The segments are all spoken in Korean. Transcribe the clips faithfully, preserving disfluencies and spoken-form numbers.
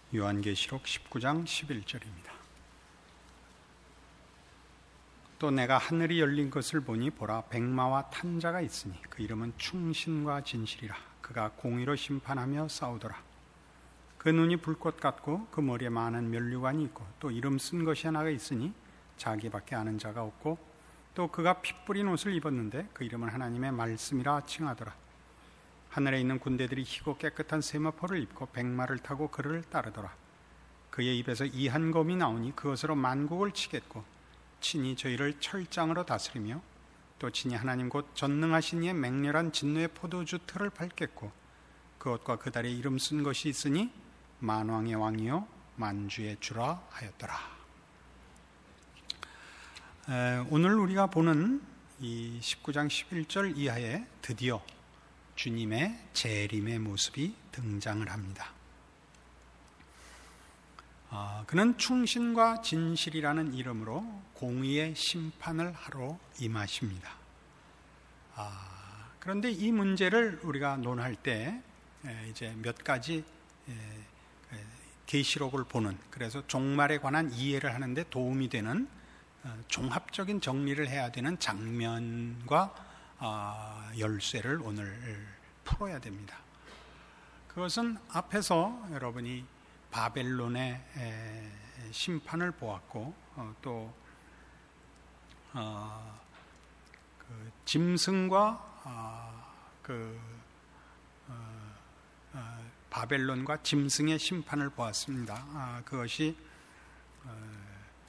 요한계시록 십구 장 십일 절입니다. 또 내가 하늘이 열린 것을 보니 보라 백마와 탄 자가 있으니 그 이름은 충신과 진실이라. 그가 공의로 심판하며 싸우더라. 그 눈이 불꽃 같고 그 머리에 많은 면류관이 있고 또 이름 쓴 것이 하나가 있으니 자기밖에 아는 자가 없고 또 그가 피 뿌린 옷을 입었는데 그 이름은 하나님의 말씀이라 칭하더라. 하늘에 있는 군대들이 희고 깨끗한 세마포를 입고 백마를 타고 그를 따르더라. 그의 입에서 이한 검이 나오니 그것으로 만국을 치겠고 친히 저희를 철장으로 다스리며 또 친히 하나님 곧 전능하신 이의 맹렬한 진노의 포도주 틀을 밟겠고 그것과 그 달에 이름 쓴 것이 있으니 만왕의 왕이요 만주의 주라 하였더라. 에, 오늘 우리가 보는 이 십구 장 십일 절 이하에 드디어 주님의 재림의 모습이 등장을 합니다. 아, 그는 충신과 진실이라는 이름으로 공의의 심판을 하러 임하십니다. 아, 그런데 이 문제를 우리가 논할 때 에, 이제 몇 가지 에, 에, 계시록을 보는, 그래서 종말에 관한 이해를 하는데 도움이 되는 어, 종합적인 정리를 해야 되는 장면과 어, 열쇠를 오늘 풀어야 됩니다. 그것은 앞에서 여러분이 바벨론의 에, 심판을 보았고 어, 또 어, 그 짐승과 어, 그 어, 어, 바벨론과 짐승의 심판을 보았습니다. 아, 그것이 어,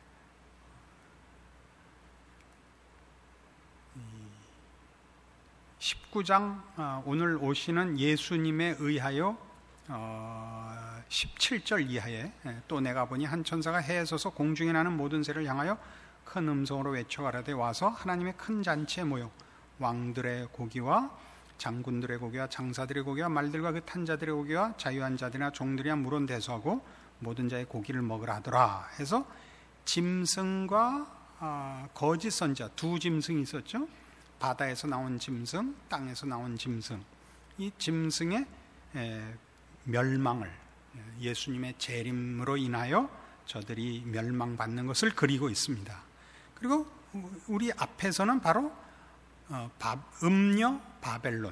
십구 장 어, 오늘 오시는 예수님에 의하여 어, 십칠 절 이하에 또 내가 보니 한 천사가 해에 서서 공중에 나는 모든 새를 향하여 큰 음성으로 외쳐 가라되 와서 하나님의 큰 잔치에 모여 왕들의 고기와 장군들의 고기와 장사들의 고기와 말들과 그 탄 자들의 고기와 자유한 자들이나 종들이나 물은 대소하고 모든 자의 고기를 먹으라 하더라 해서 짐승과 어, 거짓 선지자 두 짐승이 있었죠. 바다에서 나온 짐승, 땅에서 나온 짐승. 이 짐승의 에, 멸망을 예수님의 재림으로 인하여 저들이 멸망받는 것을 그리고 있습니다. 그리고 우리 앞에서는 바로 어, 바, 음녀 바벨론의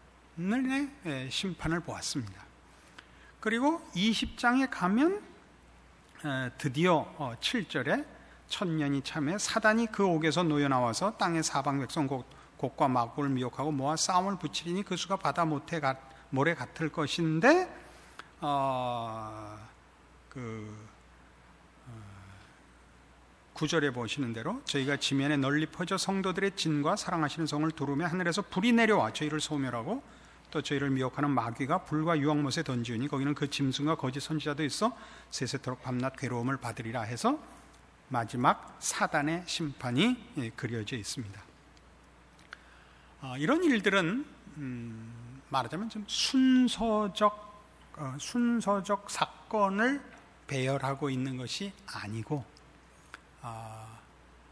심판을 보았습니다. 그리고 이십 장에 가면 에, 드디어 어, 칠 절에 천년이 참에 사단이 그 옥에서 놓여나와서 땅의 사방 백성 곳, 곳과 마국을 미혹하고 모아 싸움을 붙이리니 그 수가 바다 모태 가, 모래 같을 것인데 어, 그 어, 구절에 보시는 대로 저희가 지면에 널리 퍼져 성도들의 진과 사랑하시는 성을 두루며 하늘에서 불이 내려와 저희를 소멸하고 또 저희를 미혹하는 마귀가 불과 유황못에 던지우니 거기는 그 짐승과 거짓 선지자도 있어 세세토록 밤낮 괴로움을 받으리라 해서 마지막 사단의 심판이 그려져 있습니다. 어, 이런 일들은 음, 말하자면 좀 순서적 어, 순서적 사건을 배열하고 있는 것이 아니고 어,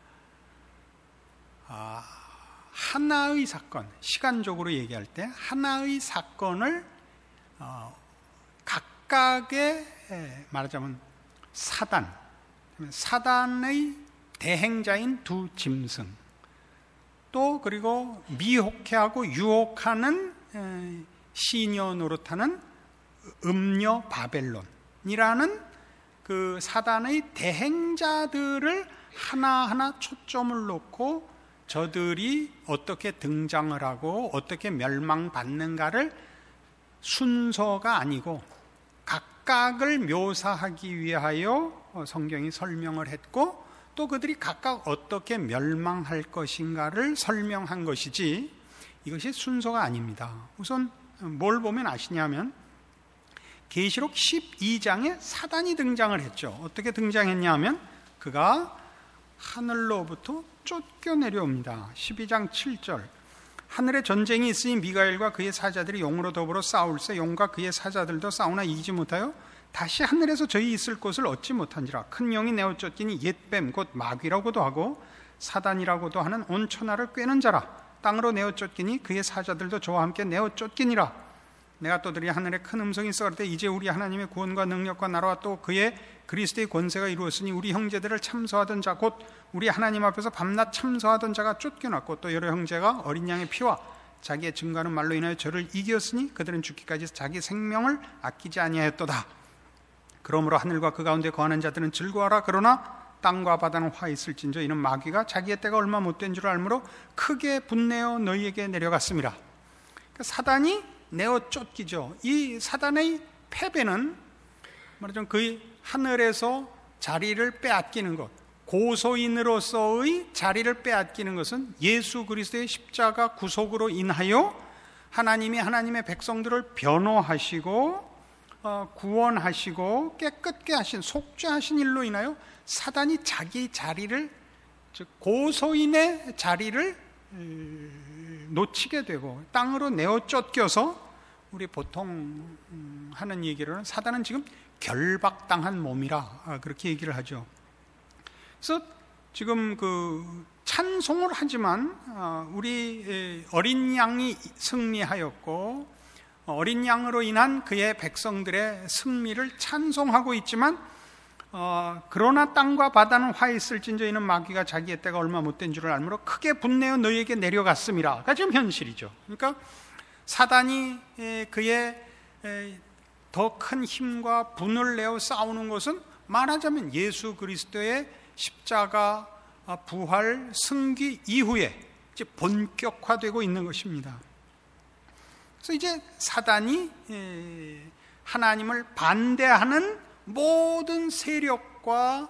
어, 하나의 사건, 시간적으로 얘기할 때 하나의 사건을 어, 각각의 말하자면 사단, 사단의 대행자인 두 짐승, 또 그리고 미혹해하고 유혹하는 시녀 노릇하는 음녀 바벨론이라는 그 사단의 대행자들을 하나하나 초점을 놓고 저들이 어떻게 등장을 하고 어떻게 멸망받는가를 순서가 아니고 각각을 묘사하기 위하여 성경이 설명을 했고 또 그들이 각각 어떻게 멸망할 것인가를 설명한 것이지 이것이 순서가 아닙니다. 우선 뭘 보면 아시냐면 계시록 십이 장에 사단이 등장을 했죠. 어떻게 등장했냐 하면 그가 하늘로부터 쫓겨 내려옵니다. 십이 장 칠 절 하늘에 전쟁이 있으니 미가엘과 그의 사자들이 용으로 더불어 싸울세 용과 그의 사자들도 싸우나 이기지 못하여 다시 하늘에서 저희 있을 곳을 얻지 못한지라. 큰 영이 내어 쫓기니 옛뱀 곧 마귀라고도 하고 사단이라고도 하는 온 천하를 꿰는 자라. 땅으로 내어 쫓기니 그의 사자들도 저와 함께 내어 쫓기니라. 내가 또 들으니 하늘에 큰 음성이 있어 가로되 이제 우리 하나님의 구원과 능력과 나라와 또 그의 그리스도의 권세가 이루었으니 우리 형제들을 참소하던 자 곧 우리 하나님 앞에서 밤낮 참소하던 자가 쫓겨났고 또 여러 형제가 어린 양의 피와 자기의 증거하는 말로 인하여 저를 이겼으니 그들은 죽기까지 자기 생명을 아끼지 아니하였도다. 그러므로 하늘과 그 가운데 거하는 자들은 즐거워하라. 그러나 땅과 바다는 화 있을진저 이는 마귀가 자기의 때가 얼마 못된 줄 알므로 크게 분내어 너희에게 내려갔습니다. 그러니까 사단이 내어 쫓기죠. 이 사단의 패배는 말하자면 그 하늘에서 자리를 빼앗기는 것, 고소인으로서의 자리를 빼앗기는 것은 예수 그리스도의 십자가 구속으로 인하여 하나님이 하나님의 백성들을 변호하시고 어, 구원하시고 깨끗게 하신, 속죄하신 일로 인하여 사단이 자기 자리를, 즉 고소인의 자리를 놓치게 되고 땅으로 내어 쫓겨서, 우리 보통 하는 얘기로는 사단은 지금 결박당한 몸이라 그렇게 얘기를 하죠. 그래서 지금 그 찬송을 하지만 우리 어린 양이 승리하였고 어린 양으로 인한 그의 백성들의 승리를 찬송하고 있지만 어, 그러나 땅과 바다는 화 있을진저 이는 마귀가 자기의 때가 얼마 못된 줄을 알므로 크게 분내어 너희에게 내려갔음이라. 지금 현실이죠. 그러니까 사단이 그의 더 큰 힘과 분을 내어 싸우는 것은 말하자면 예수 그리스도의 십자가 부활 승기 이후에 이제 본격화되고 있는 것입니다. 그래서 이제 사단이 하나님을 반대하는 모든 세력과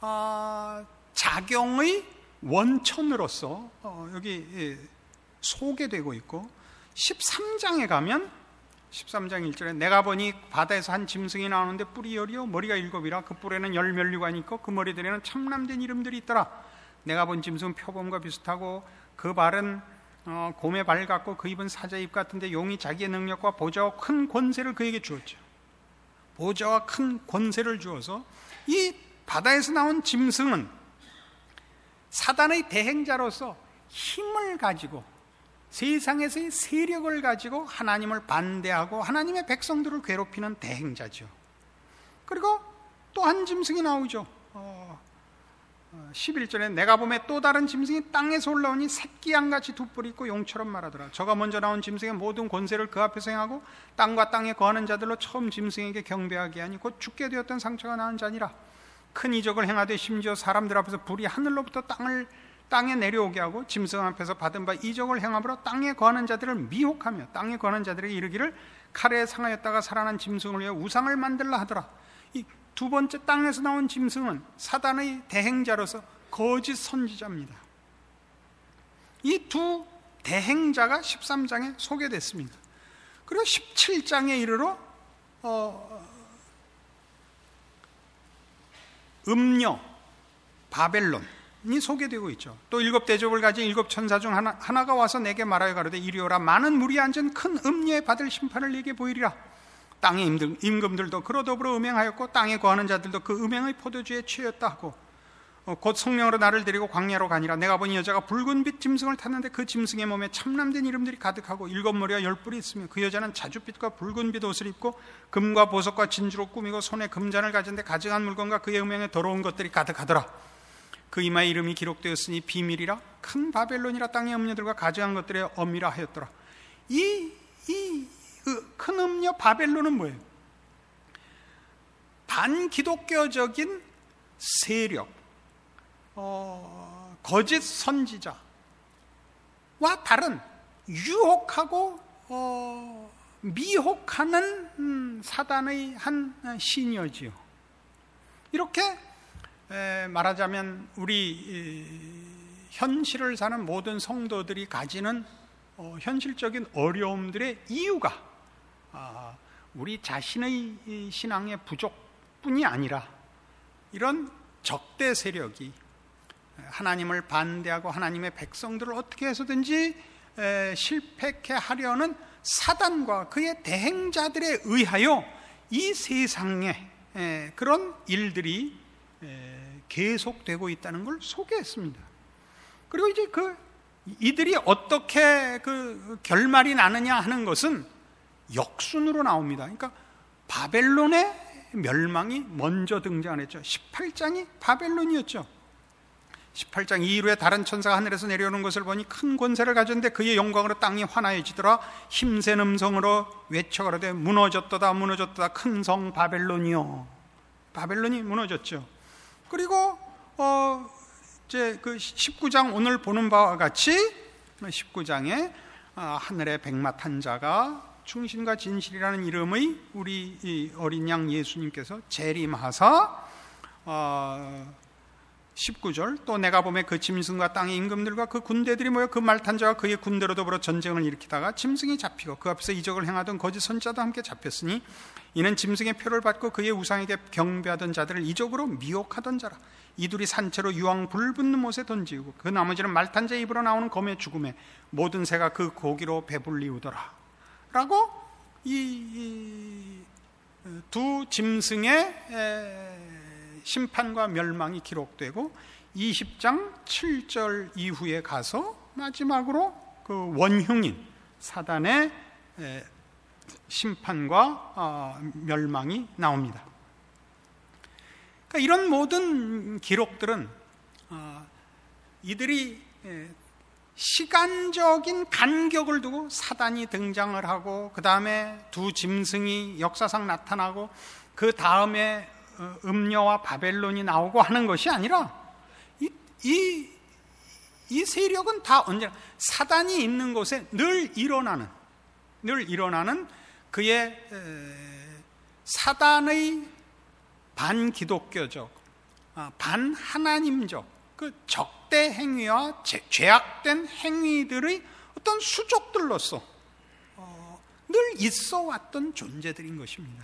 작용의 원천으로서 여기 소개되고 있고, 십삼 장에 가면 십삼 장 일 절에 내가 보니 바다에서 한 짐승이 나오는데 뿔이 열이요 머리가 일곱이라 그 뿔에는 열 면류관이 있고 그 머리들에는 참람된 이름들이 있더라. 내가 본 짐승은 표범과 비슷하고 그 발은 어, 곰의 발 같고 그 입은 사자 입 같은데 용이 자기의 능력과 보좌와 큰 권세를 그에게 주었죠. 보좌와 큰 권세를 주어서 이 바다에서 나온 짐승은 사단의 대행자로서 힘을 가지고 세상에서의 세력을 가지고 하나님을 반대하고 하나님의 백성들을 괴롭히는 대행자죠. 그리고 또 한 짐승이 나오죠. 어, 십일 절에 내가 보매 또 다른 짐승이 땅에서 올라오니 새끼 양같이 두 뿔이 있고 용처럼 말하더라. 저가 먼저 나온 짐승의 모든 권세를 그 앞에서 행하고 땅과 땅에 거하는 자들로 처음 짐승에게 경배하게 하니 곧 죽게 되었던 상처가 나은 자니라. 큰 이적을 행하되 심지어 사람들 앞에서 불이 하늘로부터 땅을 땅에 내려오게 하고 짐승 앞에서 받은 바 이적을 행함으로 땅에 거하는 자들을 미혹하며 땅에 거하는 자들에게 이르기를 칼에 상하였다가 살아난 짐승을 위해 우상을 만들라 하더라. 이 두 번째 땅에서 나온 짐승은 사단의 대행자로서 거짓 선지자입니다. 이 두 대행자가 십삼 장에 소개됐습니다. 그리고 십칠 장에 이르러 어, 음녀 바벨론이 소개되고 있죠. 또 일곱 대접을 가진 일곱 천사 중 하나, 하나가 와서 내게 말하여 가로되 이리 오라. 많은 물이 앉은 큰 음녀에 받을 심판을 내게 보이리라. 땅의 임금들도 그로 더불어 음행하였고 땅에 거하는 자들도 그 음행의 포도주에 취했다 하고 어, 곧 성령으로 나를 데리고 광야로 가니라. 내가 보니 여자가 붉은 빛 짐승을 탔는데 그 짐승의 몸에 참남된 이름들이 가득하고 일곱 머리와 열 뿔이 있으며 그 여자는 자줏빛과 붉은 빛 옷을 입고 금과 보석과 진주로 꾸미고 손에 금잔을 가진데 가증한 물건과 그의 음행에 더러운 것들이 가득하더라. 그 이마에 이름이 기록되었으니 비밀이라 큰 바벨론이라 땅의 음녀들과 가증한 것들의 엄이라 하였더라. 이, 이 큰 음녀 바벨론은 뭐예요? 반기독교적인 세력, 어, 거짓 선지자와 다른 유혹하고 어, 미혹하는 음, 사단의 한 신이지요. 이렇게 에, 말하자면 우리 이, 현실을 사는 모든 성도들이 가지는 어, 현실적인 어려움들의 이유가 아, 우리 자신의 신앙의 부족뿐이 아니라 이런 적대 세력이 하나님을 반대하고 하나님의 백성들을 어떻게 해서든지 에, 실패케 하려는 사단과 그의 대행자들에 의하여 이 세상에 에, 그런 일들이 에, 계속되고 있다는 걸 소개했습니다. 그리고 이제 그 이들이 어떻게 그 결말이 나느냐 하는 것은 역순으로 나옵니다. 그러니까 바벨론의 멸망이 먼저 등장했죠. 십팔 장이 바벨론이었죠. 십팔 장 이후에 다른 천사가 하늘에서 내려오는 것을 보니 큰 권세를 가졌는데 그의 영광으로 땅이 환하여지더라. 힘센 음성으로 외쳐 가로되 무너졌도다 무너졌도다 큰 성 바벨론이요. 바벨론이 무너졌죠. 그리고 어 이제 그 십구 장 오늘 보는 바와 같이 십구 장에 어, 하늘의 백마 탄 자가 충신과 진실이라는 이름의 우리 이 어린 양 예수님께서 재림하사 어, 십구 절 또 내가 보매 그 짐승과 땅의 임금들과 그 군대들이 모여 그 말 탄 자와 그의 군대로 더불어 전쟁을 일으키다가 짐승이 잡히고 그 앞에서 이적을 행하던 거짓 선지자도 함께 잡혔으니 이는 짐승의 표를 받고 그의 우상에게 경배하던 자들을 이적으로 미혹하던 자라. 이둘이 산채로 유황 불붙는 못에 던지고 그 나머지는 말 탄 자의 입으로 나오는 검의 죽음에 모든 새가 그 고기로 배불리우더라 라고 이 두 짐승의 심판과 멸망이 기록되고 이십 장 칠 절 이후에 가서 마지막으로 그 원흉인 사단의 심판과 멸망이 나옵니다. 그러니까 이런 모든 기록들은 이들이 시간적인 간격을 두고 사단이 등장을 하고 그 다음에 두 짐승이 역사상 나타나고 그 다음에 음녀와 바벨론이 나오고 하는 것이 아니라 이, 이, 이 세력은 다 언제나 사단이 있는 곳에 늘 일어나는 늘 일어나는 그의 사단의 반기독교적 반하나님적 그 적대 행위와 죄악된 행위들의 어떤 수족들로서 늘 있어 왔던 존재들인 것입니다.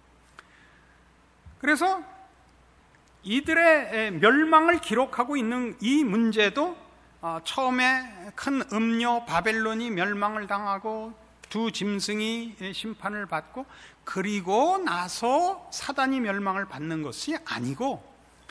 그래서 이들의 멸망을 기록하고 있는 이 문제도 처음에 큰 음녀 바벨론이 멸망을 당하고 두 짐승이 심판을 받고 그리고 나서 사단이 멸망을 받는 것이 아니고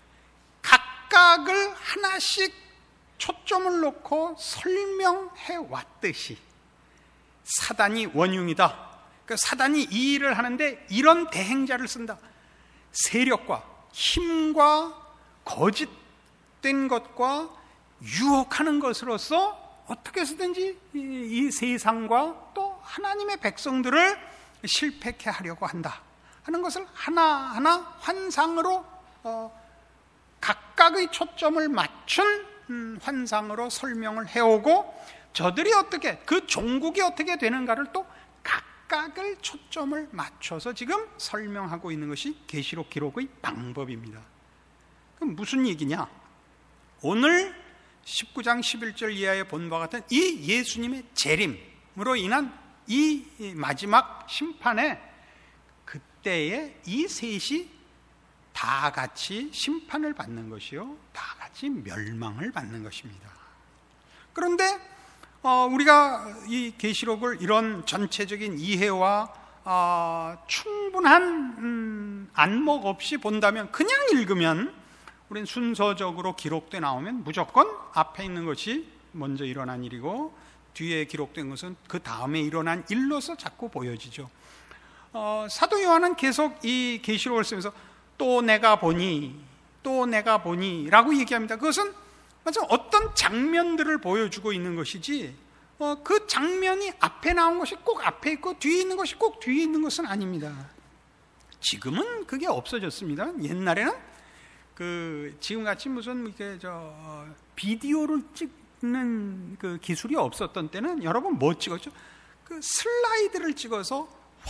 각각을 하나씩 초점을 놓고 설명해 왔듯이 사단이 원흉이다. 그러니까 사단이 이 일을 하는데 이런 대행자를 쓴다. 세력과 힘과 거짓된 것과 유혹하는 것으로서 어떻게 해서든지 이 세상과 또 하나님의 백성들을 실패케 하려고 한다 하는 것을 하나하나 환상으로 어, 각각의 초점을 맞춘 음, 환상으로 설명을 해오고 저들이 어떻게 그 종국이 어떻게 되는가를 또 각각을 초점을 맞춰서 지금 설명하고 있는 것이 계시록 기록의 방법입니다. 그럼 무슨 얘기냐? 오늘 십구 장 십일 절 이하의 본바 같은 이 예수님의 재림으로 인한 이 마지막 심판에 그때에 이 셋이 다 같이 심판을 받는 것이요 다 같이 멸망을 받는 것입니다. 그런데 어, 우리가 이 계시록을 이런 전체적인 이해와 어, 충분한 음, 안목 없이 본다면 그냥 읽으면 우린 순서적으로 기록돼 나오면 무조건 앞에 있는 것이 먼저 일어난 일이고 뒤에 기록된 것은 그 다음에 일어난 일로서 자꾸 보여지죠. 어, 사도 요한은 계속 이 계시록을 쓰면서 또 내가 보니 또 내가 보니 라고 얘기합니다. 그것은 맞아 어떤 장면들을 보여주고 있는 것이지 어, 그 장면이 앞에 나온 것이 꼭 앞에 있고 뒤에 있는 것이 꼭 뒤에 있는 것은 아닙니다. 지금은 그게 없어졌습니다. 옛날에는 그 지금같이 무슨 이렇게 저 비디오를 찍는 그 기술이 없었던 때는 여러분 뭐 찍었죠? 그 슬라이드를 찍어서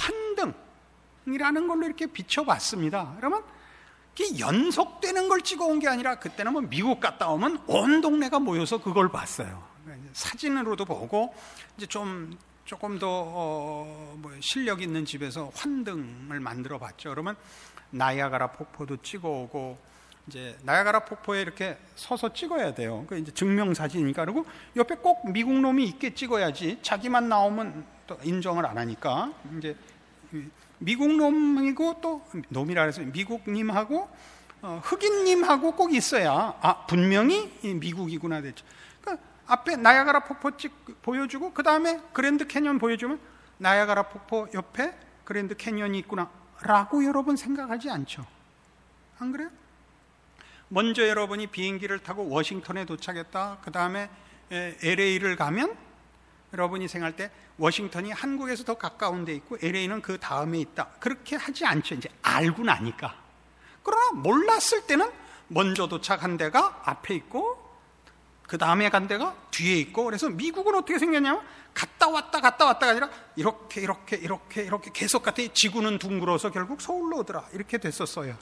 환등이라는 걸로 이렇게 비춰봤습니다. 그러면 이게 연속되는 걸 찍어온 게 아니라 그때는 뭐 미국 갔다 오면 온 동네가 모여서 그걸 봤어요. 사진으로도 보고 이제 좀 조금 더 어, 뭐 실력 있는 집에서 환등을 만들어 봤죠. 그러면 나이아가라 폭포도 찍어오고 이제 나이아가라 폭포에 이렇게 서서 찍어야 돼요. 그 이제 증명 사진이니까. 그리고 옆에 꼭 미국 놈이 있게 찍어야지 자기만 나오면 또 인정을 안 하니까 이제 미국 놈이고 또 놈이라 해서 미국님하고 어, 흑인님하고 꼭 있어야 아 분명히 미국이구나 됐죠. 그러니까 앞에 나이아가라 폭포 찍 보여주고 그 다음에 그랜드 캐년 보여주면 나야가라 폭포 옆에 그랜드 캐니언이 있구나 라고 여러분 생각하지 않죠? 안 그래요? 먼저 여러분이 비행기를 타고 워싱턴에 도착했다, 그 다음에 엘에이를 가면 여러분이 생각할 때 워싱턴이 한국에서 더 가까운 데 있고 엘에이는 그 다음에 있다, 그렇게 하지 않죠. 이제 알고 나니까. 그러나 몰랐을 때는 먼저 도착한 데가 앞에 있고 그 다음에 간 데가 뒤에 있고, 그래서 미국은 어떻게 생겼냐면 갔다 왔다 갔다 왔다가 아니라 이렇게 이렇게 이렇게 이렇게 계속 갔더니 지구는 둥글어서 결국 서울로 오더라, 이렇게 됐었어요.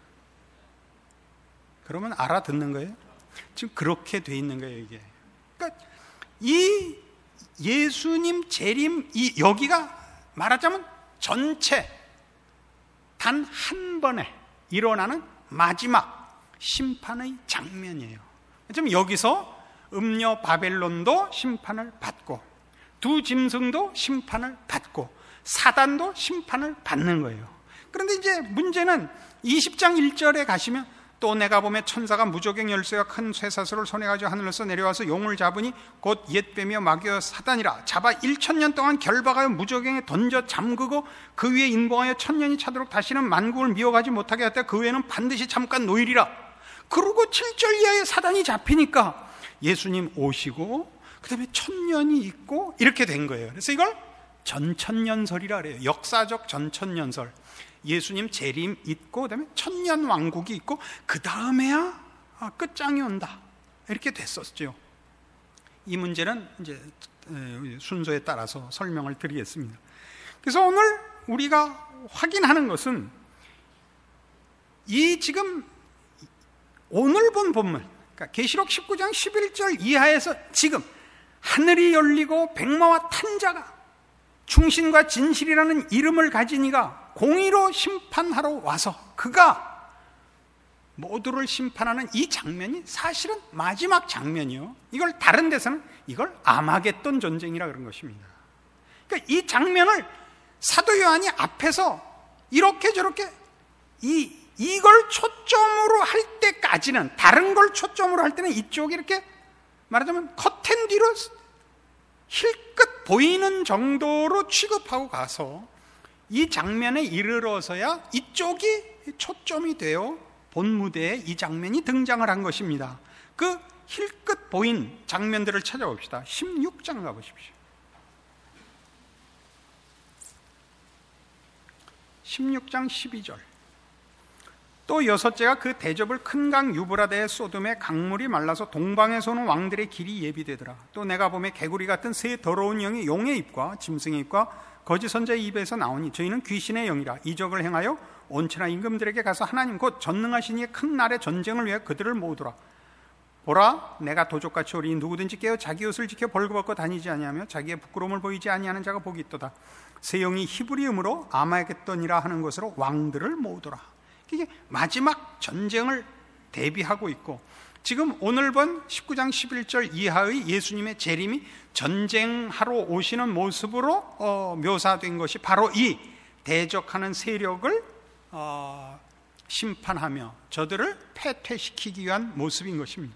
그러면 알아듣는 거예요? 지금 그렇게 돼 있는 거예요, 이게. 그러니까 이 예수님 재림, 이 여기가 말하자면 전체 단 한 번에 일어나는 마지막 심판의 장면이에요. 지금 여기서 음녀 바벨론도 심판을 받고 두 짐승도 심판을 받고 사단도 심판을 받는 거예요. 그런데 이제 문제는 이십 장 일 절에 가시면 또 내가 보매 천사가 무저갱 열쇠와 큰 쇠사슬을 손에 가지고 하늘에서 내려와서 용을 잡으니 곧 옛뱀이여 마귀여 사단이라 잡아 일천 년 동안 결박하여 무저갱에 던져 잠그고 그 위에 인봉하여 천년이 차도록 다시는 만국을 미워가지 못하게 하였다. 그 외에는 반드시 잠깐 노일이라. 그리고 칠 절 이하에 사단이 잡히니까 예수님 오시고 그 다음에 천년이 있고 이렇게 된 거예요. 그래서 이걸 전천년설이라 그래요. 역사적 전천년설. 예수님 재림 있고 그다음에 천년 왕국이 있고 그 다음에야 끝장이 온다, 이렇게 됐었죠. 이 문제는 이제 순서에 따라서 설명을 드리겠습니다. 그래서 오늘 우리가 확인하는 것은 이 지금 오늘 본 본문, 그러니까 계시록 십구 장 십일 절 이하에서 지금 하늘이 열리고 백마와 탄 자가 충신과 진실이라는 이름을 가진 이가 공의로 심판하러 와서 그가 모두를 심판하는 이 장면이 사실은 마지막 장면이요. 이걸 다른 데서는 이걸 아마겟돈 전쟁이라 그런 것입니다. 그러니까 이 장면을 사도 요한이 앞에서 이렇게 저렇게 이, 이걸 초점으로 할 때까지는, 다른 걸 초점으로 할 때는 이쪽이 이렇게 말하자면 커튼 뒤로 힐끗 보이는 정도로 취급하고 가서 이 장면에 이르러서야 이쪽이 초점이 되어 본 무대에 이 장면이 등장을 한 것입니다. 그 힐끗 보인 장면들을 찾아봅시다. 십육 장 가보십시오. 십육 장 십이 절. 또 여섯째가 그 대접을 큰 강 유브라데의 소돔에 강물이 말라서 동방에서 오는 왕들의 길이 예비되더라. 또 내가 보매 개구리 같은 새 더러운 영이 용의 입과 짐승의 입과 거짓 선자의 입에서 나오니 저희는 귀신의 영이라. 이적을 행하여 온천하 임금들에게 가서 하나님 곧 전능하신 이의 큰 날의 전쟁을 위해 그들을 모으더라. 보라, 내가 도적같이 오리니 누구든지 깨어 자기 옷을 지켜 벌거벗고 다니지 아니하며 자기의 부끄러움을 보이지 아니하는 자가 복이 있도다. 새 영이 히브리음으로 아마겟돈이라 하는 것으로 왕들을 모으더라. 이게 마지막 전쟁을 대비하고 있고, 지금 오늘 본 십구 장 십일 절 이하의 예수님의 재림이 전쟁하러 오시는 모습으로 어, 묘사된 것이 바로 이 대적하는 세력을 어, 심판하며 저들을 패퇴시키기 위한 모습인 것입니다.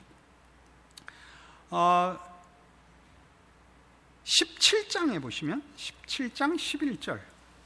어, 십칠 장에 보시면 십칠 장 십일 절,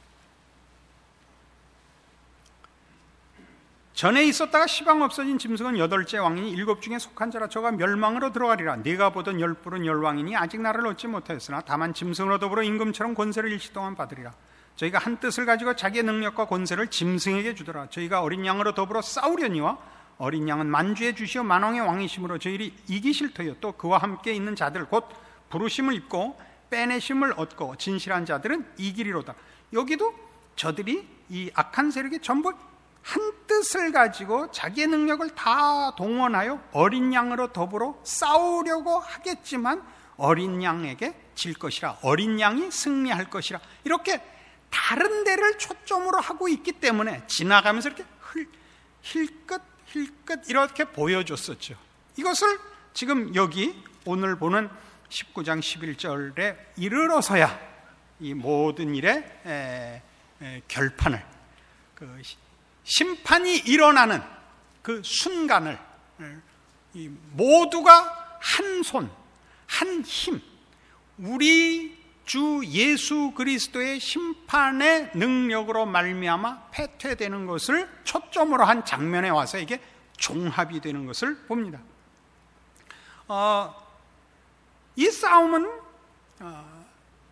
전에 있었다가 시방 없어진 짐승은 여덟째 왕이니 일곱 중에 속한 자라. 저가 멸망으로 들어가리라. 네가 보던 열불은 열왕이니 아직 나를 얻지 못하였으나 다만 짐승으로 더불어 임금처럼 권세를 일시 동안 받으리라. 저희가 한 뜻을 가지고 자기의 능력과 권세를 짐승에게 주더라. 저희가 어린 양으로 더불어 싸우려니와 어린 양은 만주의 주시오 만왕의 왕이심으로 저희를 이기실 터이요. 또 그와 함께 있는 자들 곧 부르심을 입고 빼내심을 얻고 진실한 자들은 이기리로다. 여기도 저들이 이 악한 세력이 전부 한 뜻을 가지고 자기의 능력을 다 동원하여 어린 양으로 더불어 싸우려고 하겠지만 어린 양에게 질 것이라, 어린 양이 승리할 것이라, 이렇게 다른 데를 초점으로 하고 있기 때문에 지나가면서 이렇게 흘, 힐끗 힐끗 이렇게 보여줬었죠. 이것을 지금 여기 오늘 보는 십구 장 십일 절에 이르러서야 이 모든 일의 에, 에, 결판을, 그 심판이 일어나는 그 순간을 모두가 한 손, 한 힘, 우리 주 예수 그리스도의 심판의 능력으로 말미암아 패퇴되는 것을 초점으로 한 장면에 와서 이게 종합이 되는 것을 봅니다. 어, 이 싸움은 어,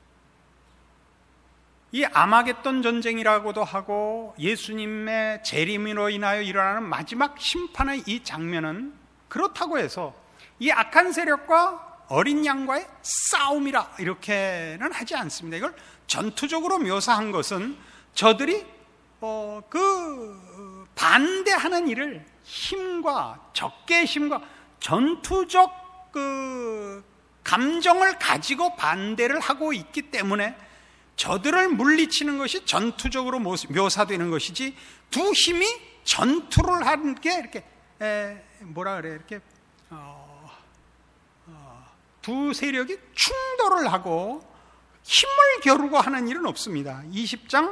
이 아마겟돈 전쟁이라고도 하고 예수님의 재림으로 인하여 일어나는 마지막 심판의 이 장면은 그렇다고 해서 이 악한 세력과 어린 양과의 싸움이라 이렇게는 하지 않습니다. 이걸 전투적으로 묘사한 것은 저들이 어, 그 반대하는 일을 힘과 적개의 힘과 전투적 그 감정을 가지고 반대를 하고 있기 때문에 저들을 물리치는 것이 전투적으로 묘사되는 것이지, 두 힘이 전투를 하는 게 이렇게 에, 뭐라 그래 이렇게 어, 어, 두 세력이 충돌을 하고 힘을 겨루고 하는 일은 없습니다. 이십 장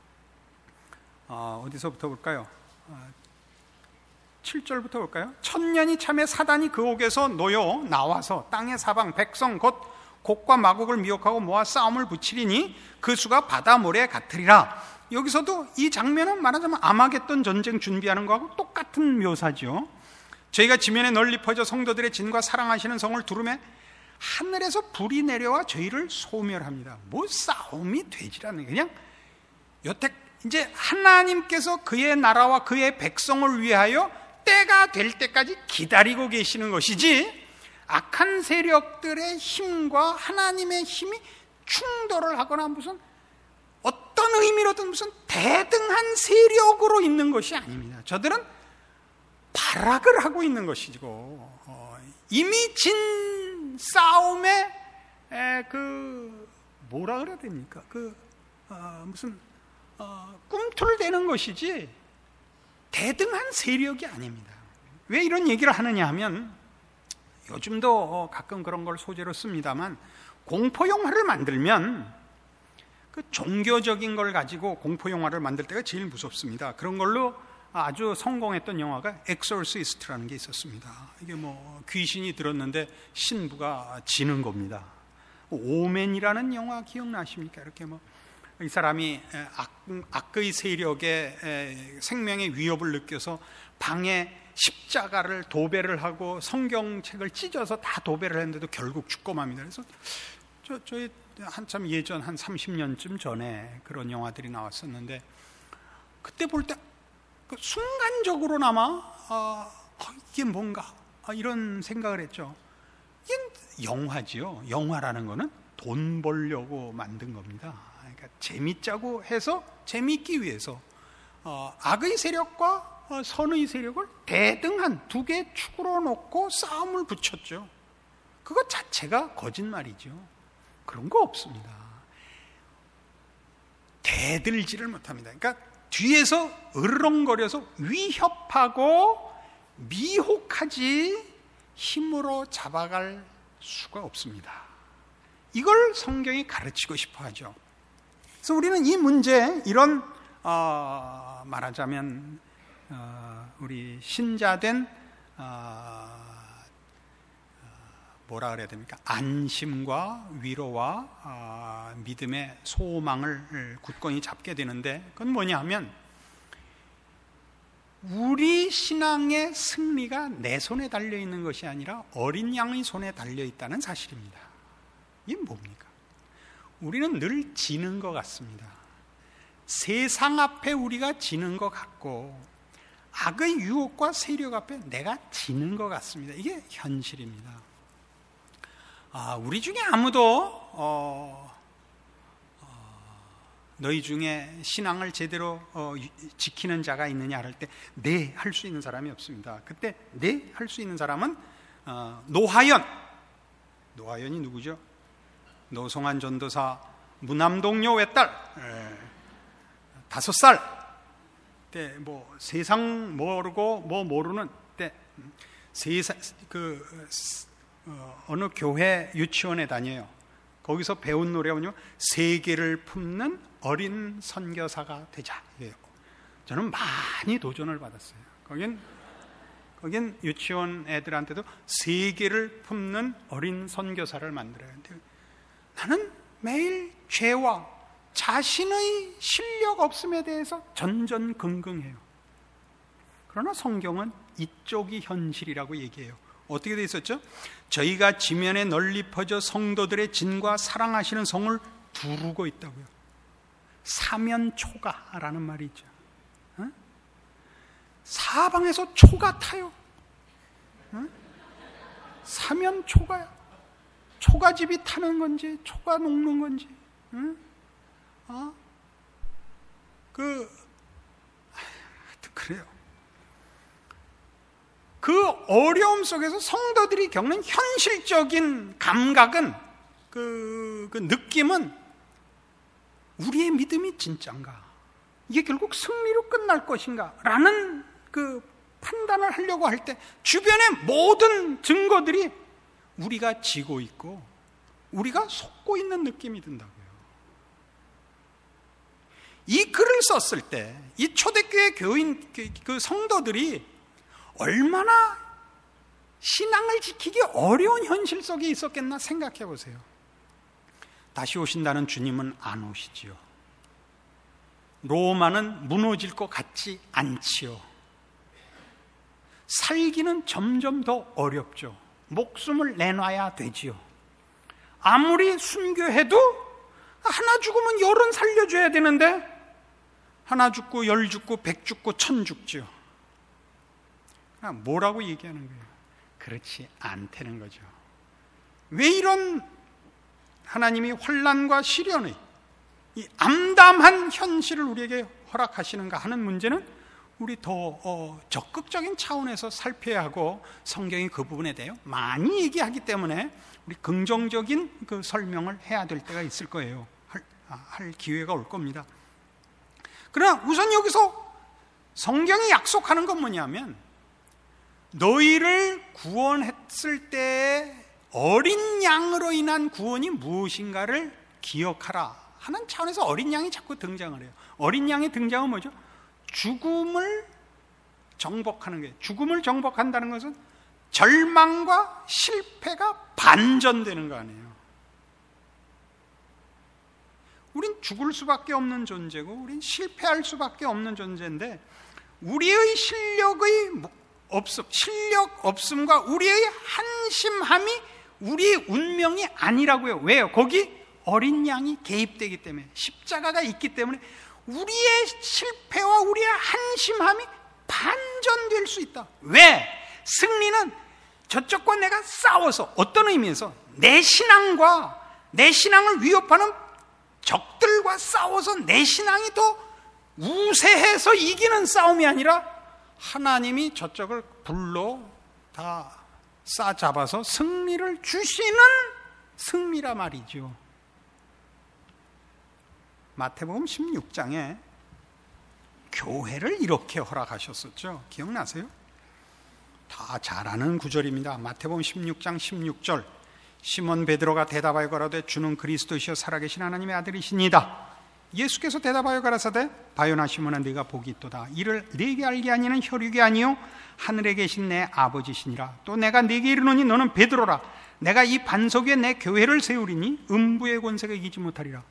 어, 어디서부터 볼까요? 어, 칠 절부터 볼까요? 천년이 참에 사단이 그 옥에서 놓여 나와서 땅의 사방 백성 곧 곡과 마곡을 미혹하고 모아 싸움을 붙이리니 그 수가 바다 모래 같으리라. 여기서도 이 장면은 말하자면 아마겟돈 전쟁 준비하는 거하고 똑같은 묘사죠. 저희가 지면에 널리 퍼져 성도들의 진과 사랑하시는 성을 두르매 하늘에서 불이 내려와 저희를 소멸합니다. 뭐 싸움이 되지라는, 그냥 여태 이제 하나님께서 그의 나라와 그의 백성을 위하여 때가 될 때까지 기다리고 계시는 것이지, 악한 세력들의 힘과 하나님의 힘이 충돌을 하거나 무슨 어떤 의미로든 무슨 대등한 세력으로 있는 것이 아닙니다. 저들은 발악을 하고 있는 것이고, 어, 이미 진 싸움에 에, 그 뭐라 그래야 됩니까? 그 어, 무슨 어, 꿈틀대는 것이지 대등한 세력이 아닙니다. 왜 이런 얘기를 하느냐 하면, 요즘도 가끔 그런 걸 소재로 씁니다만, 공포 영화를 만들면 그 종교적인 걸 가지고 공포 영화를 만들 때가 제일 무섭습니다. 그런 걸로 아주 성공했던 영화가 엑소시스트라는 게 있었습니다. 이게 뭐 귀신이 들었는데 신부가 지는 겁니다. 오맨이라는 영화 기억나십니까? 이렇게 뭐 이 사람이 악, 악의 세력의 생명의 위협을 느껴서 방에 십자가를 도배를 하고 성경책을 찢어서 다 도배를 했는데도 결국 죽고 맙니다. 그래서 저, 저희 한참 예전 한 삼십 년쯤 전에 그런 영화들이 나왔었는데, 그때 볼 때 그 순간적으로나마 어, 어, 이게 뭔가 어, 이런 생각을 했죠. 이게 영화지요. 영화라는 거는 돈 벌려고 만든 겁니다. 그러니까 재밌자고 해서 재밌기 위해서 어, 악의 세력과 어, 선의 세력을 대등한 두 개의 축으로 놓고 싸움을 붙였죠. 그것 자체가 거짓말이죠. 그런 거 없습니다. 대들지를 못합니다. 그러니까 뒤에서 으르렁거려서 위협하고 미혹하지 힘으로 잡아갈 수가 없습니다. 이걸 성경이 가르치고 싶어 하죠. 그래서 우리는 이 문제, 이런 어, 말하자면 어, 우리 신자된 어, 뭐라 그래야 됩니까? 안심과 위로와 어, 믿음의 소망을 굳건히 잡게 되는데, 그건 뭐냐 하면 우리 신앙의 승리가 내 손에 달려있는 것이 아니라 어린 양의 손에 달려있다는 사실입니다. 이게 뭡니까? 우리는 늘 지는 것 같습니다. 세상 앞에 우리가 지는 것 같고, 악의 유혹과 세력 앞에 내가 지는 것 같습니다. 이게 현실입니다. 아, 우리 중에 아무도 어, 어, 너희 중에 신앙을 제대로 어, 지키는 자가 있느냐 할 때 네 할 수 있는 사람이 없습니다. 그때 네 할 수 있는 사람은 어, 노하연. 노하연이 누구죠? 노송환 전도사 무남동료 외딸, 에, 다섯 살 때 뭐 세상 모르고 뭐 모르는 때 세상 그 어, 어느 교회 유치원에 다녀요. 거기서 배운 노래가 뭐냐면 세계를 품는 어린 선교사가 되자. 저는 많이 도전을 받았어요. 거긴 거긴 유치원 애들한테도 세계를 품는 어린 선교사를 만들어야 하는데, 나는 매일 죄와 자신의 실력 없음에 대해서 전전긍긍해요. 그러나 성경은 이쪽이 현실이라고 얘기해요. 어떻게 돼 있었죠? 저희가 지면에 널리 퍼져 성도들의 진과 사랑하시는 성을 두르고 있다고요. 사면초가라는 말이 있죠. 어? 사방에서 초가 타요. 어? 사면초가야. 초가집이 타는 건지 초가 녹는 건지. 응? 어? 그 하여튼 그래요. 그 어려움 속에서 성도들이 겪는 현실적인 감각은 그, 그 느낌은 우리의 믿음이 진짠가? 이게 결국 승리로 끝날 것인가? 라는 그 판단을 하려고 할 때 주변의 모든 증거들이 우리가 지고 있고 우리가 속고 있는 느낌이 든다고요. 이 글을 썼을 때 이 초대교회 교인 그 성도들이 얼마나 신앙을 지키기 어려운 현실 속에 있었겠나 생각해 보세요. 다시 오신다는 주님은 안 오시지요. 로마는 무너질 것 같지 않지요. 살기는 점점 더 어렵죠. 목숨을 내놔야 되지요. 아무리 순교해도 하나 죽으면 열은 살려줘야 되는데 하나 죽고 열 죽고 백 죽고 천 죽지요. 뭐라고 얘기하는 거예요? 그렇지 않다는 거죠. 왜 이런 하나님이 환난과 시련의 이 암담한 현실을 우리에게 허락하시는가 하는 문제는 우리 더 어, 적극적인 차원에서 살펴야 하고 성경이 그 부분에 대해 많이 얘기하기 때문에 우리 긍정적인 그 설명을 해야 될 때가 있을 거예요. 할, 아, 할 기회가 올 겁니다. 그러나 우선 여기서 성경이 약속하는 건 뭐냐면 너희를 구원했을 때 어린 양으로 인한 구원이 무엇인가를 기억하라 하는 차원에서 어린 양이 자꾸 등장을 해요. 어린 양의 등장은 뭐죠? 죽음을 정복하는 거예요. 죽음을 정복한다는 것은 절망과 실패가 반전되는 거 아니에요. 우린 죽을 수밖에 없는 존재고 우린 실패할 수밖에 없는 존재인데 우리의 실력의 없음, 실력 없음과 우리의 한심함이 우리의 운명이 아니라고요. 왜요? 거기 어린 양이 개입되기 때문에 십자가가 있기 때문에 우리의 실패와 우리의 한심함이 반전될 수 있다. 왜? 승리는 저쪽과 내가 싸워서 어떤 의미에서 내 신앙과 내 신앙을 위협하는 적들과 싸워서 내 신앙이 더 우세해서 이기는 싸움이 아니라 하나님이 저쪽을 불로 다 싸잡아서 승리를 주시는 승리라 말이죠. 마태복음 십육 장에 교회를 이렇게 허락하셨었죠. 기억나세요? 다 잘 아는 구절입니다. 마태복음 십육 장 십육 절 시몬 베드로가 대답하여 가라되 주는 그리스도시여 살아계신 하나님의 아들이시니이다. 예수께서 대답하여 가라사대 바요나 시몬아 네가 복이 있도다. 이를 네게 알게 하니는 혈육이 아니요 하늘에 계신 내 아버지시니라. 또 내가 네게 이르노니 너는 베드로라. 내가 이 반석 위에 내 교회를 세우리니 음부의 권세가 이기지 못하리라.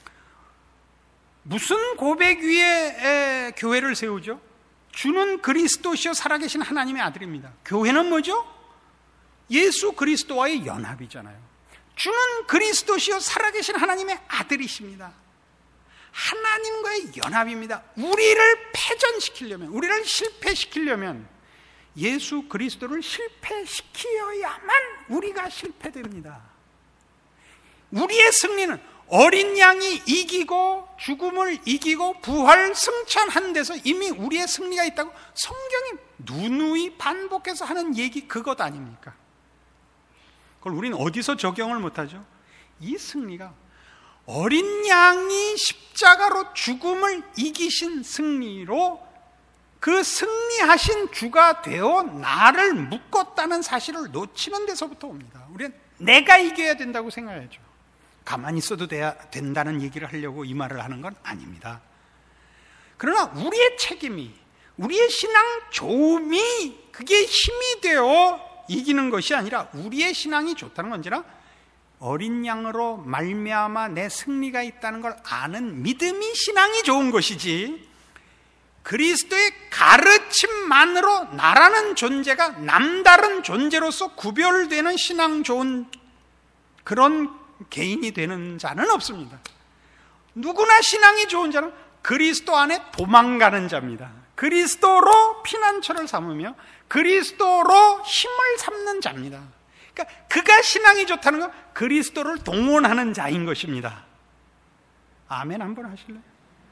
무슨 고백 위에 교회를 세우죠? 주는 그리스도시여 살아계신 하나님의 아들입니다. 교회는 뭐죠? 예수 그리스도와의 연합이잖아요. 주는 그리스도시여 살아계신 하나님의 아들이십니다. 하나님과의 연합입니다. 우리를 패전시키려면, 우리를 실패시키려면 예수 그리스도를 실패시켜야만 우리가 실패됩니다. 우리의 승리는 어린 양이 이기고 죽음을 이기고 부활 승천한 데서 이미 우리의 승리가 있다고 성경이 누누이 반복해서 하는 얘기 그것 아닙니까? 그걸 우리는 어디서 적용을 못하죠? 이 승리가 어린 양이 십자가로 죽음을 이기신 승리로 그 승리하신 주가 되어 나를 묶었다는 사실을 놓치는 데서부터 옵니다. 우리는 내가 이겨야 된다고 생각하죠. 가만히 있어도 돼야 된다는 얘기를 하려고 이 말을 하는 건 아닙니다. 그러나 우리의 책임이, 우리의 신앙 조음이, 그게 힘이 되어 이기는 것이 아니라 우리의 신앙이 좋다는 건 언제나 어린 양으로 말미암아 내 승리가 있다는 걸 아는 믿음이 신앙이 좋은 것이지, 그리스도의 가르침만으로 나라는 존재가 남다른 존재로서 구별되는 신앙 좋은 그런 개인이 되는 자는 없습니다. 누구나 신앙이 좋은 자는 그리스도 안에 도망가는 자입니다. 그리스도로 피난처를 삼으며 그리스도로 힘을 삼는 자입니다. 그러니까 그가 신앙이 좋다는 건 그리스도를 동원하는 자인 것입니다. 아멘 한번 하실래요?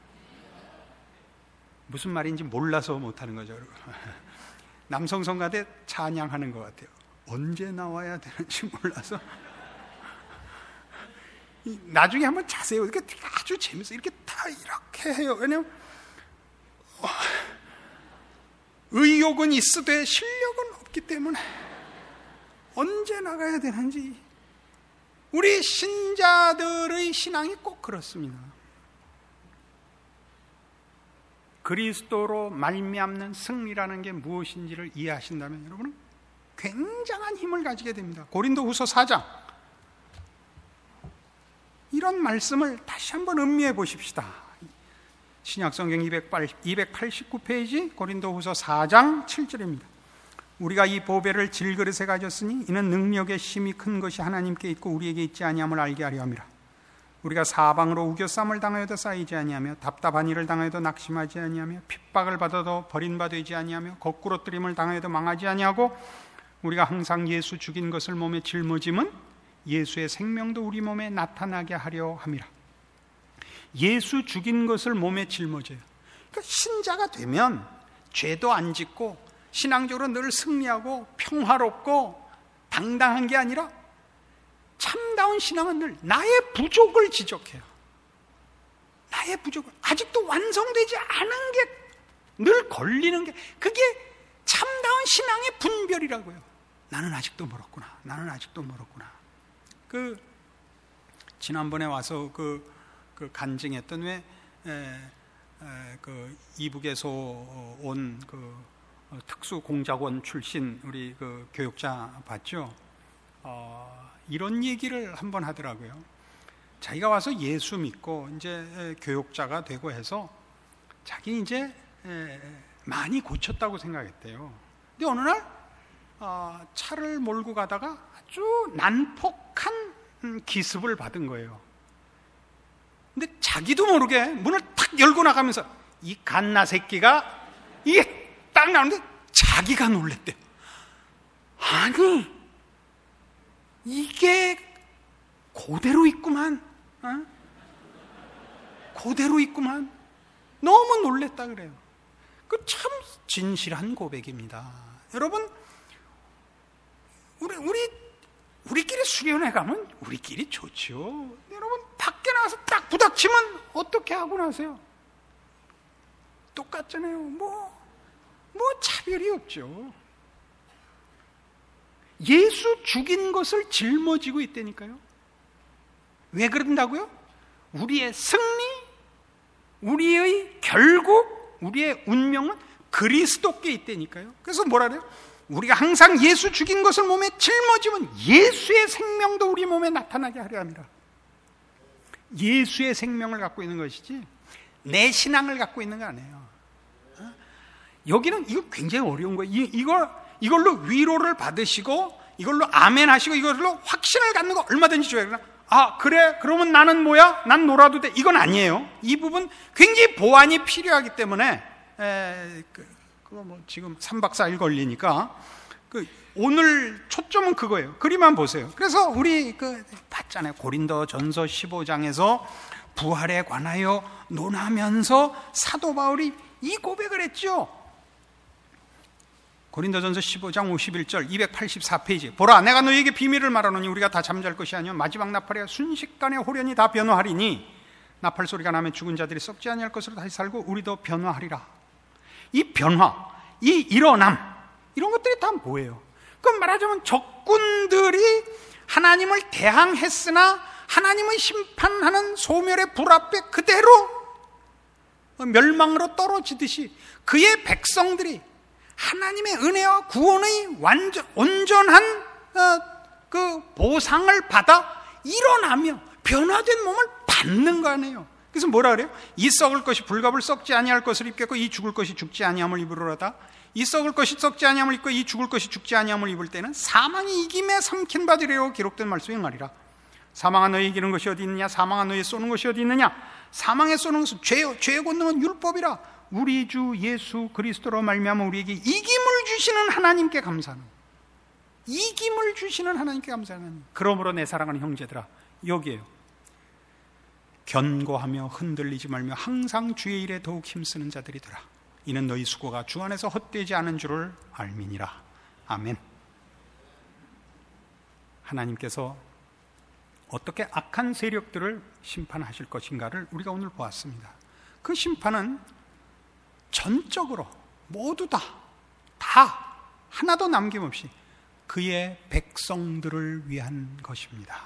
무슨 말인지 몰라서 못하는 거죠, 여러분. 남성 성가대 찬양하는 것 같아요. 언제 나와야 되는지 몰라서. 나중에 한번 자세히, 이렇게 아주 재밌어요. 이렇게 다 이렇게 해요. 왜냐면 의욕은 있으되 실력은 없기 때문에 언제 나가야 되는지. 우리 신자들의 신앙이 꼭 그렇습니다. 그리스도로 말미암는 승리라는 게 무엇인지를 이해하신다면 여러분은 굉장한 힘을 가지게 됩니다. 고린도후서 사 장, 이런 말씀을 다시 한번 음미해 보십시다. 신약성경 이백팔십구 페이지 고린도후서 사 장 칠 절입니다. 우리가 이 보배를 질그릇에 가졌으니 이는 능력의 힘이 큰 것이 하나님께 있고 우리에게 있지 아니함을 알게 하려 함이라. 우리가 사방으로 우겨쌈을 당하여도 쌓이지 아니하며 답답한 일을 당하여도 낙심하지 아니하며 핍박을 받아도 버림받아 되지 아니하며 거꾸로 뜨림을 당하여도 망하지 아니하고 우리가 항상 예수 죽인 것을 몸에 짊어짐은 예수의 생명도 우리 몸에 나타나게 하려 함이라. 예수 죽인 것을 몸에 짊어져요. 그러니까 신자가 되면 죄도 안 짓고 신앙적으로 늘 승리하고 평화롭고 당당한 게 아니라 참다운 신앙은 늘 나의 부족을 지적해요. 나의 부족을, 아직도 완성되지 않은 게 늘 걸리는 게, 그게 참다운 신앙의 분별이라고요. 나는 아직도 멀었구나. 나는 아직도 멀었구나. 그 지난번에 와서 그, 그 간증했던 왜 에, 에, 그 이북에서 온 그 특수 공작원 출신 우리 그 교육자 봤죠? 어, 이런 얘기를 한번 하더라고요. 자기가 와서 예수 믿고 이제 교육자가 되고 해서 자기 이제 많이 고쳤다고 생각했대요. 근데 어느 날 어, 차를 몰고 가다가 아주 난폭한 기습을 받은 거예요. 근데 자기도 모르게 문을 탁 열고 나가면서 이 갓나 새끼가 이게 딱 나오는데 자기가 놀랬대요. 아니 이게 그대로 있구만. 어? 그대로 있구만. 너무 놀랬다 그래요. 그 참 진실한 고백입니다. 여러분, 우리 우리 우리끼리 수련회 가면 우리끼리 좋죠. 여러분 밖에 나가서 딱 부닥치면 어떻게 하고 나세요? 똑같잖아요. 뭐, 뭐 차별이 없죠. 예수 죽인 것을 짊어지고 있다니까요. 왜 그런다고요? 우리의 승리, 우리의 결국, 우리의 운명은 그리스도께 있다니까요. 그래서 뭐라 그래요? 우리가 항상 예수 죽인 것을 몸에 짊어지면 예수의 생명도 우리 몸에 나타나게 하려 합니다. 예수의 생명을 갖고 있는 것이지 내 신앙을 갖고 있는 거 아니에요. 어? 여기는 이거 굉장히 어려운 거예요. 이, 이걸, 이걸로 위로를 받으시고 이걸로 아멘 하시고 이걸로 확신을 갖는 거 얼마든지 줘야 되나? 아 그래? 그러면 나는 뭐야? 난 놀아도 돼? 이건 아니에요. 이 부분 굉장히 보완이 필요하기 때문에 에, 그, 그거 뭐 지금 삼 박 사 일 걸리니까 그 오늘 초점은 그거예요. 그리만 보세요. 그래서 우리 그 봤잖아요. 고린도전서 십오 장에서 부활에 관하여 논하면서 사도 바울이 이 고백을 했죠. 고린도전서 십오 장 오십일 절 이백팔십사 페이지. 보라 내가 너희에게 비밀을 말하노니 우리가 다 잠잘 것이 아니요 마지막 나팔에 순식간에 호련히 다 변화하리니 나팔 소리가 나면 죽은 자들이 썩지 아니할 것으로 다시 살고 우리도 변화하리라. 이 변화, 이 일어남, 이런 것들이 다 뭐예요? 그럼 말하자면 적군들이 하나님을 대항했으나 하나님의 심판하는 소멸의 불 앞에 그대로 멸망으로 떨어지듯이 그의 백성들이 하나님의 은혜와 구원의 완전, 온전한 어, 그 보상을 받아 일어나며 변화된 몸을 받는 거 아니에요. 그래서 뭐라 그래요? 이 썩을 것이 불갑을 썩지 아니할 것을 입겠고 이 죽을 것이 죽지 아니함을 입으리로다. 이 썩을 것이 썩지 아니함을 입고 이 죽을 것이 죽지 아니함을 입을 때는 사망이 이김에 삼킨 바 되리라고 기록된 말씀이 말이라. 사망아 너희 이기는 것이 어디 있느냐? 사망아 너희 쏘는 것이 어디 있느냐? 사망에 쏘는 것은 죄요, 죄의 권능은 율법이라. 우리 주 예수 그리스도로 말미암아 우리에게 이김을 주시는 하나님께 감사하는, 이김을 주시는 하나님께 감사하는. 그러므로 내 사랑하는 형제들아, 여기에요. 견고하며 흔들리지 말며 항상 주의 일에 더욱 힘쓰는 자들이더라. 이는 너희 수고가 주 안에서 헛되지 않은 줄을 알미니라. 아멘. 하나님께서 어떻게 악한 세력들을 심판하실 것인가를 우리가 오늘 보았습니다. 그 심판은 전적으로 모두 다, 다 하나도 남김없이 그의 백성들을 위한 것입니다.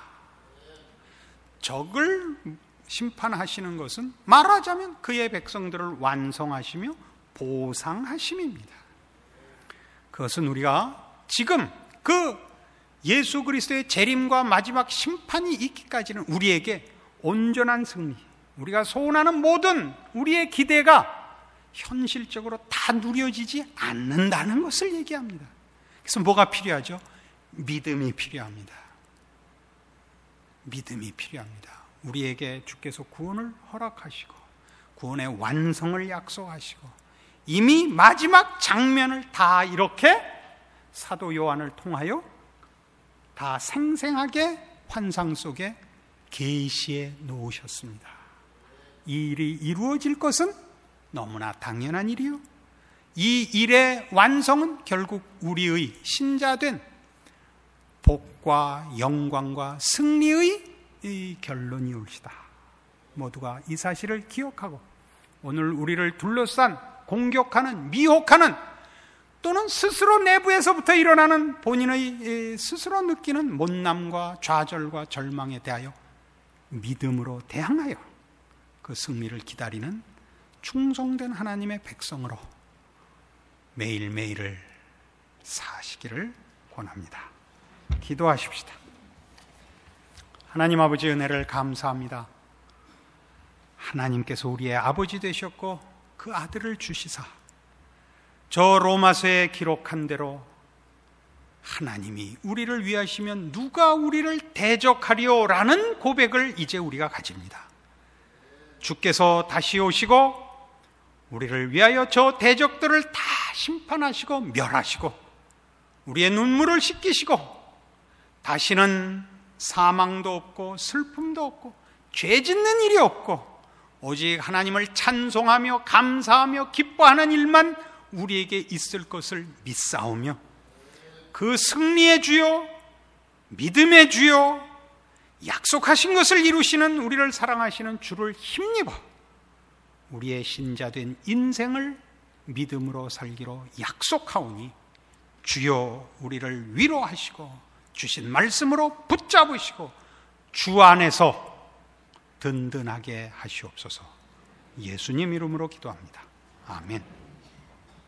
적을 심판하시는 것은 말하자면 그의 백성들을 완성하시며 보상하심입니다. 그것은 우리가 지금 그 예수 그리스도의 재림과 마지막 심판이 있기까지는 우리에게 온전한 승리, 우리가 소원하는 모든 우리의 기대가 현실적으로 다 누려지지 않는다는 것을 얘기합니다. 그래서 뭐가 필요하죠? 믿음이 필요합니다. 믿음이 필요합니다. 우리에게 주께서 구원을 허락하시고 구원의 완성을 약속하시고 이미 마지막 장면을 다 이렇게 사도 요한을 통하여 다 생생하게 환상 속에 계시해 놓으셨습니다. 이 일이 이루어질 것은 너무나 당연한 일이요, 이 일의 완성은 결국 우리의 신자된 복과 영광과 승리의 이 결론이 올시다. 모두가 이 사실을 기억하고 오늘 우리를 둘러싼 공격하는, 미혹하는, 또는 스스로 내부에서부터 일어나는 본인의 스스로 느끼는 못남과 좌절과 절망에 대하여 믿음으로 대항하여 그 승리를 기다리는 충성된 하나님의 백성으로 매일매일을 사시기를 권합니다. 기도하십시다. 하나님 아버지, 은혜를 감사합니다. 하나님께서 우리의 아버지 되셨고 그 아들을 주시사 저 로마서에 기록한 대로 하나님이 우리를 위하시면 누가 우리를 대적하리요? 라는 고백을 이제 우리가 가집니다. 주께서 다시 오시고 우리를 위하여 저 대적들을 다 심판하시고 멸하시고 우리의 눈물을 씻기시고 다시는 사망도 없고 슬픔도 없고 죄 짓는 일이 없고 오직 하나님을 찬송하며 감사하며 기뻐하는 일만 우리에게 있을 것을 믿사오며 그 승리의 주요, 믿음의 주요, 약속하신 것을 이루시는 우리를 사랑하시는 주를 힘입어 우리의 신자된 인생을 믿음으로 살기로 약속하오니 주여 우리를 위로하시고 주신 말씀으로 붙잡으시고 주 안에서 든든하게 하시옵소서. 예수님 이름으로 기도합니다. 아멘.